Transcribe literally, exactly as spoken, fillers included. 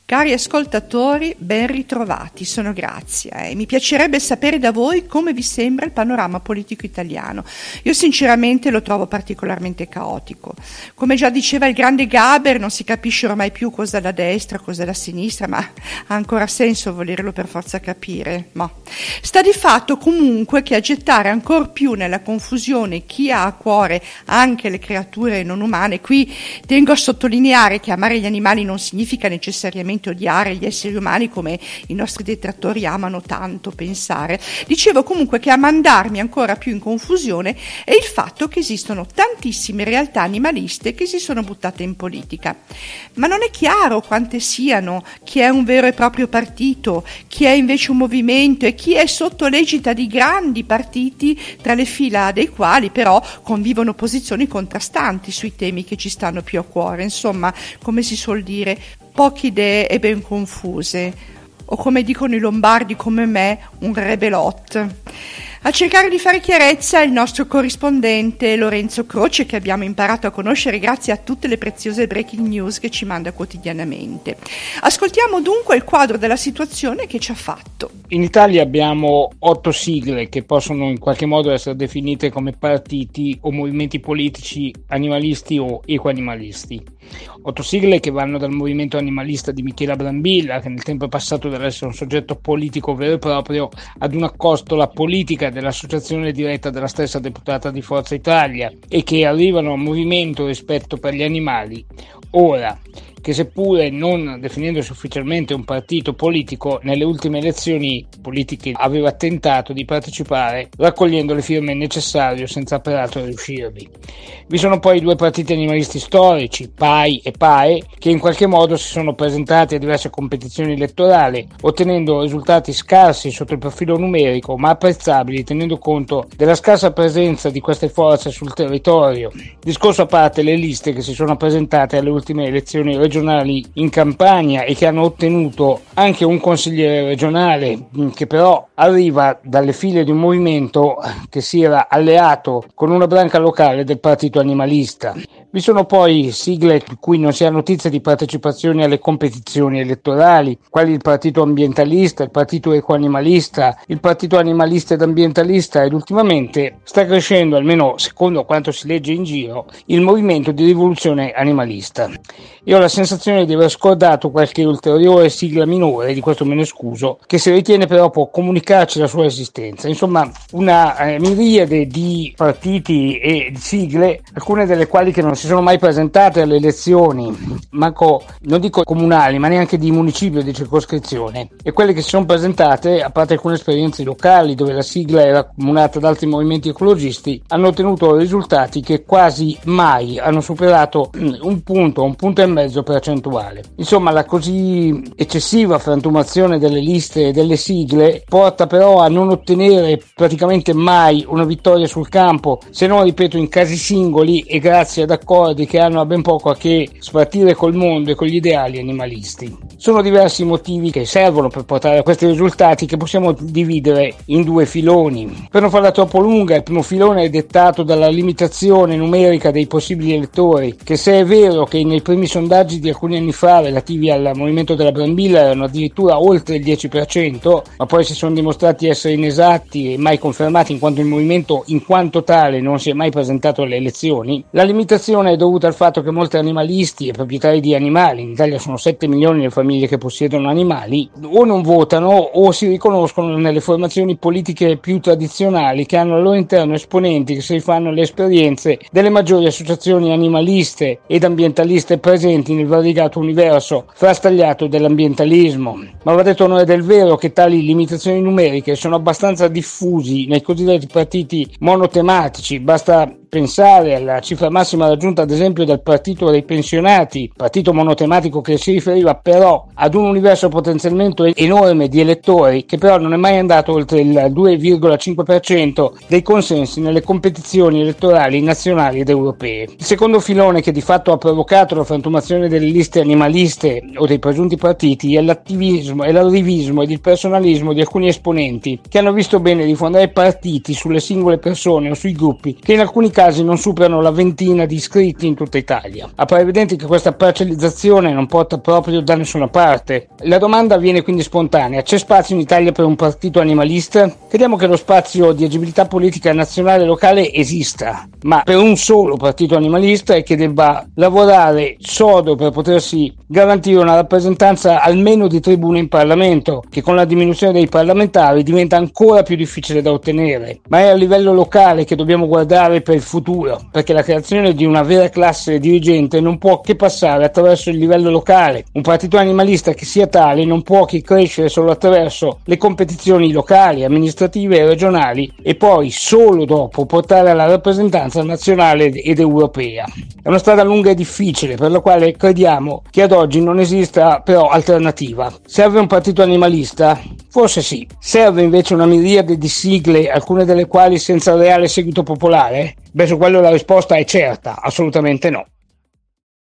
Cari ascoltatori, ben ritrovati, sono Grazia e mi piacerebbe sapere da voi come vi sembra il panorama politico italiano. Io sinceramente lo trovo particolarmente caotico. Come già diceva il grande Gaber, non si capisce ormai più cosa da destra, cosa da sinistra, ma ha ancora senso volerlo per forza capire. Ma sta di fatto comunque che a gettare ancor più nella confusione chi ha a cuore anche le creature non umane. Qui tengo a sottolineare che amare gli animali non significa necessariamente odiare gli esseri umani come i nostri detrattori amano tanto pensare. Dicevo comunque che a mandarmi ancora più in confusione è il fatto che esistono tantissime realtà animaliste che si sono buttate in politica, ma non è chiaro quante siano, chi è un vero e proprio partito, chi è invece un movimento e chi è sotto l'egida di grandi partiti tra le fila dei quali però convivono posizioni contrastanti sui temi che ci stanno più a cuore. Insomma, come si suol dire, poche idee e ben confuse, o come dicono i lombardi come me, un rebelot. A cercare di fare chiarezza il nostro corrispondente Lorenzo Croce, che abbiamo imparato a conoscere grazie a tutte le preziose breaking news che ci manda quotidianamente. Ascoltiamo dunque il quadro della situazione che ci ha fatto. In Italia abbiamo otto sigle che possono in qualche modo essere definite come partiti o movimenti politici animalisti o ecoanimalisti. Otto sigle che vanno dal movimento animalista di Michela Brambilla, che nel tempo è passato dall'essere un soggetto politico vero e proprio ad una costola politica dell'associazione diretta della stessa deputata di Forza Italia, e che arrivano a movimento rispetto per gli animali. Ora, che seppure non definendosi ufficialmente un partito politico, nelle ultime elezioni politiche aveva tentato di partecipare raccogliendo le firme necessarie senza peraltro riuscirvi. Vi sono poi due partiti animalisti storici, P A I e P A E, che in qualche modo si sono presentati a diverse competizioni elettorali, ottenendo risultati scarsi sotto il profilo numerico, ma apprezzabili tenendo conto della scarsa presenza di queste forze sul territorio. Discorso a parte le liste che si sono presentate alle ultime elezioni regionali in Campania e che hanno ottenuto anche un consigliere regionale, che però arriva dalle file di un movimento che si era alleato con una branca locale del partito animalista. Vi sono poi sigle di cui non si ha notizia di partecipazione alle competizioni elettorali, quali il partito ambientalista, il partito ecoanimalista, il partito animalista ed ambientalista, ed ultimamente sta crescendo, almeno secondo quanto si legge in giro, il movimento di rivoluzione animalista. Io ho la sensazione di aver scordato qualche ulteriore sigla minore, di questo me ne scuso, che si ritiene però può comunicarci la sua esistenza. Insomma, una eh, miriade di partiti e di sigle, alcune delle quali che non si sono mai presentate alle elezioni, manco, non dico comunali, ma neanche di municipio, di circoscrizione, e quelle che si sono presentate, a parte alcune esperienze locali dove la sigla era accomunata da altri movimenti ecologisti, hanno ottenuto risultati che quasi mai hanno superato un punto, un punto e mezzo percentuale. Insomma, la così eccessiva frantumazione delle liste e delle sigle porta però a non ottenere praticamente mai una vittoria sul campo, se non, ripeto, in casi singoli e grazie ad accordi che hanno a ben poco a che spartire col mondo e con gli ideali animalisti. Sono diversi motivi che servono per portare a questi risultati, che possiamo dividere in due filoni. Per non farla troppo lunga, il primo filone è dettato dalla limitazione numerica dei possibili elettori, che se è vero che nei primi sondaggi di alcuni anni fa relativi al movimento della Brambilla erano addirittura oltre il dieci per cento, ma poi si sono dimostrati essere inesatti e mai confermati, in quanto il movimento in quanto tale non si è mai presentato alle elezioni, la limitazione è dovuta al fatto che molti animalisti e proprietari di animali, in Italia sono sette milioni le famiglie che possiedono animali, o non votano o si riconoscono nelle formazioni politiche più tradizionali, che hanno al loro interno esponenti che si rifanno alle esperienze delle maggiori associazioni animaliste ed ambientaliste presenti nel variegato universo frastagliato dell'ambientalismo. Ma va detto onore del vero che tali limitazioni numeriche sono abbastanza diffusi nei cosiddetti partiti monotematici. Basta pensare alla cifra massima raggiunta ad esempio dal partito dei pensionati, partito monotematico che si riferiva però ad un universo potenzialmente enorme di elettori, che però non è mai andato oltre il due virgola cinque per cento dei consensi nelle competizioni elettorali nazionali ed europee. Il secondo filone, che di fatto ha provocato la frantumazione delle liste animaliste o dei presunti partiti, è l'attivismo e l'arrivismo ed il personalismo di alcuni esponenti, che hanno visto bene di fondare partiti sulle singole persone o sui gruppi che in alcuni casi non superano la ventina di iscritti iscritti in tutta Italia. Appare evidente che questa parcellizzazione non porta proprio da nessuna parte. La domanda viene quindi spontanea: c'è spazio in Italia per un partito animalista? Crediamo che lo spazio di agibilità politica nazionale e locale esista, ma per un solo partito animalista e che debba lavorare sodo per potersi garantire una rappresentanza almeno di tribune in Parlamento, che con la diminuzione dei parlamentari diventa ancora più difficile da ottenere. Ma è a livello locale che dobbiamo guardare per il futuro, perché la creazione di una vera classe dirigente non può che passare attraverso il livello locale. Un partito animalista che sia tale non può che crescere solo attraverso le competizioni locali, amministrative e regionali, e poi solo dopo portare alla rappresentanza nazionale ed europea. È una strada lunga e difficile, per la quale crediamo che ad oggi non esista però alternativa. Serve un partito animalista? Forse sì. Serve invece una miriade di sigle, alcune delle quali senza reale seguito popolare? Beh, su quello la risposta è certa, assolutamente no.